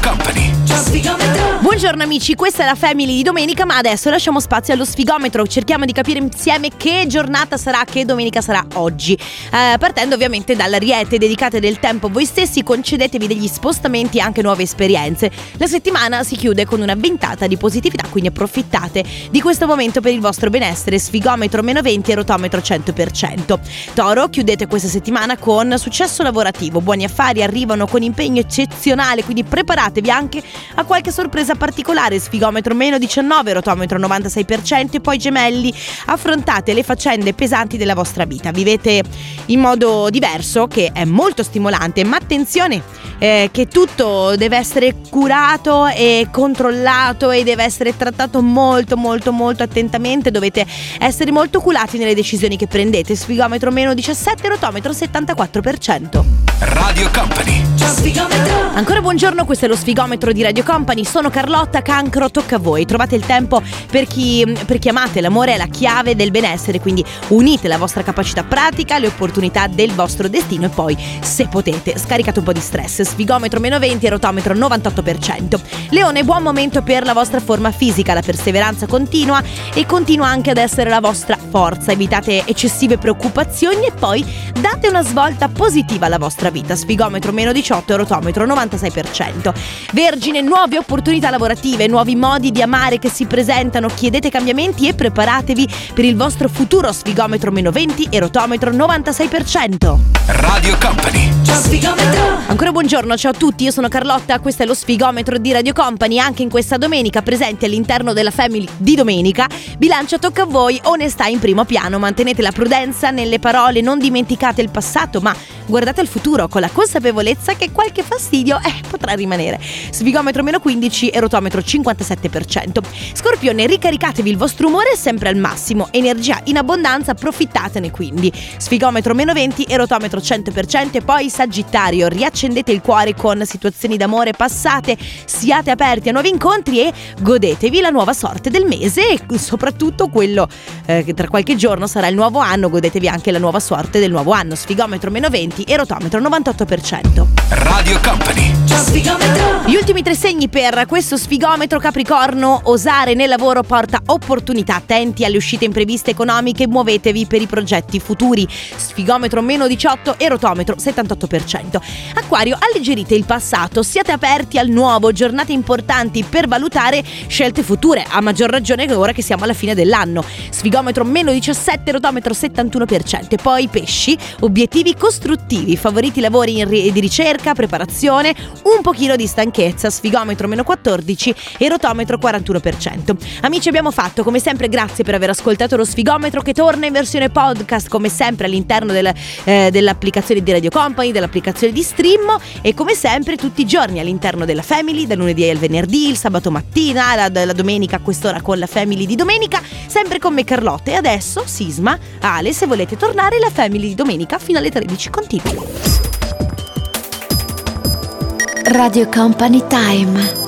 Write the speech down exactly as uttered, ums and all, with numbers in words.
Company. Buongiorno amici, questa è la Family di domenica, ma adesso lasciamo spazio allo sfigometro. Cerchiamo di capire insieme che giornata sarà, che domenica sarà oggi, eh, partendo ovviamente dall'Ariete. Dedicate del tempo a voi stessi, concedetevi degli spostamenti e anche nuove esperienze. La settimana si chiude con una ventata di positività, quindi approfittate di questo momento per il vostro benessere. Sfigometro meno venti e rotometro cento per cento. Toro, chiudete questa settimana con successo lavorativo, buoni affari arrivano con impegno eccezionale, quindi preparatevi anche a qualche sorpresa particolare. Sfigometro meno diciannove, rotometro novantasei per cento. E poi Gemelli, affrontate le faccende pesanti della vostra vita, vivete in modo diverso che è molto stimolante, ma attenzione eh, che tutto deve essere curato e controllato e deve essere trattato molto molto molto attentamente. Dovete essere molto oculati nelle decisioni che prendete. Sfigometro meno diciassette, rotometro settantaquattro per cento. Radio Company. Ancora buongiorno, questo è lo sfigometro di Radio Company. Sono Carlotta, Cancro, tocca a voi. Trovate il tempo per chi, per chi amate. L'amore è la chiave del benessere, quindi unite la vostra capacità pratica alle opportunità del vostro destino e poi, se potete, scaricate un po' di stress. Sfigometro meno venti e rotometro novantotto per cento. Leone, buon momento per la vostra forma fisica, la perseveranza continua e continua anche ad essere la vostra forza. Evitate eccessive preoccupazioni e poi date una svolta positiva alla vostra vita. Sfigometro meno diciotto e rotometro novantasei per cento. Vergine, nuove opportunità lavorative, nuovi modi di amare che si presentano. Chiedete cambiamenti e preparatevi per il vostro futuro. Sfigometro meno venti e rotometro novantasei per cento. Radio Company. Ancora buongiorno, ciao a tutti, io sono Carlotta, questo è lo sfigometro di Radio Company. Anche in questa domenica, presenti all'interno della Family di domenica, bilancia tocca a voi, onestà in primo piano. Mantenete la prudenza nelle parole, non dimenticate il passato, ma guardate al futuro con la consapevolezza che qualche fastidio eh, potrà rimanere. Sfigometro meno quindici e rotometro cinquantasette per cento. Scorpione, ricaricatevi il vostro umore sempre al massimo, energia in abbondanza, approfittatene quindi. Sfigometro meno venti e rotometro cento per cento. E poi Sagittario, riaccendete il cuore con situazioni d'amore passate, siate aperti a nuovi incontri e godetevi la nuova sorte del mese e soprattutto quello eh, che tra qualche giorno sarà il nuovo anno. Godetevi anche la nuova sorte del nuovo anno. Sfigometro meno venti e rotometro novantotto per cento. Radio Company. Gli ultimi tre segni per questo sfigometro. Capricorno, osare nel lavoro porta opportunità, attenti alle uscite impreviste economiche, muovetevi per i progetti futuri. Sfigometro meno diciotto e rotometro settantotto per cento. Acquario, alleggerite il passato, siate aperti al nuovo, giornate importanti per valutare scelte future, a maggior ragione che ora che siamo alla fine dell'anno. Sfigometro meno diciassette, rotometro settantuno per cento. E poi Pesci, obiettivi costruttivi, favoriti lavori in ri- di ricerca, preparazione, un pochino di stanchezza. Sfigometro meno quattordici e rotometro quarantuno per cento. Amici, abbiamo fatto come sempre, grazie per aver ascoltato lo sfigometro, che torna in versione podcast come sempre all'interno del, eh, dell'applicazione di Radio Company, dell'applicazione di Stream e come sempre tutti i giorni all'interno della Family, dal lunedì al venerdì, il sabato mattina, la, la domenica a quest'ora con la Family di domenica, sempre con me Carlotta. E adesso Sisma, Ale, se volete tornare, la Family di domenica fino alle tredici continua. Radio Company Time.